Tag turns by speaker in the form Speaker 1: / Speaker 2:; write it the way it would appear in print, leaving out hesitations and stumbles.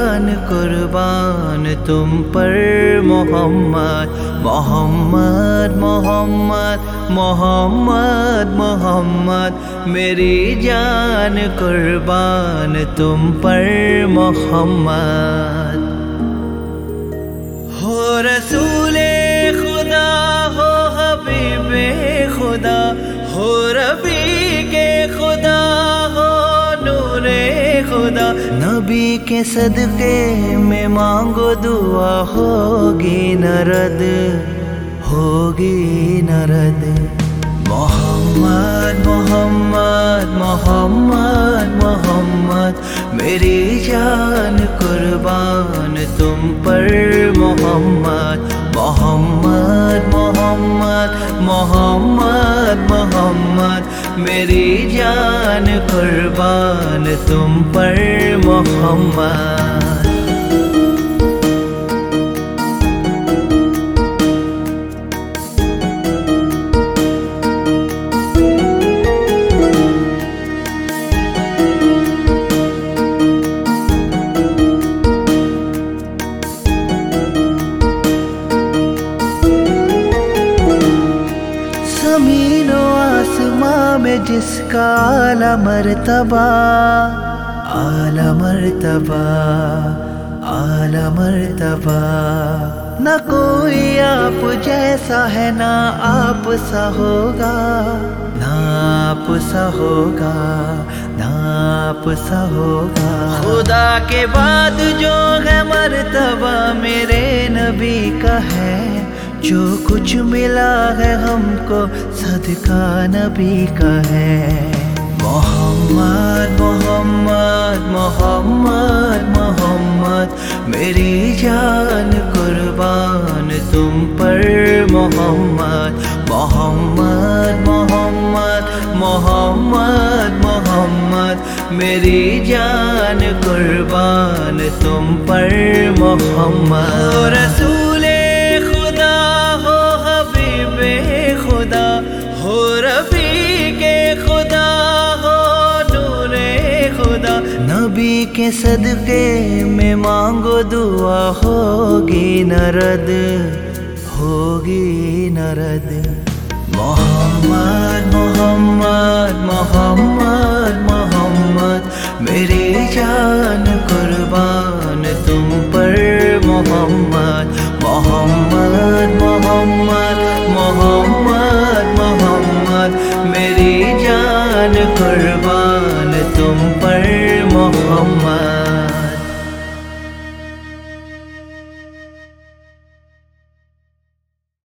Speaker 1: جان قربان تم پر محمد محمد محمد محمد محمد میری جان قربان تم پر محمد ہو رسول خدا ہو حبیب خدا ہو رفیق خدا ہو نور خدا نبی کے صدقے میں مانگو دعا ہوگی نہ رد ہوگی نہ رد محمد محمد محمد محمد میری جان قربان تم پر محمد محمد محمد محمد محمد میری جان قربان تم پر محمد زمین و آسماں میں جس کا اعلی مرتبہ اعلی مرتبہ اعلی مرتبہ نہ کوئی آپ جیسا ہے نہ آپ سا ہوگا نہ آپ سا ہوگا نہ آپ سا ہوگا خدا کے بعد جو ہے مرتبہ میرے نبی کا ہے جو کچھ ملا ہے ہم کو صدقہ نبی کا ہے محمد محمد محمد محمد میری جان قربان تم پر محمد محمد محمد محمد محمد میری جان قربان تم پر محمد رسول خدا ہو رفیق خدا ہو نور خدا نبی کے صدقے میں مانگو دعا ہوگی نہ رد ہوگی نہ رد محمد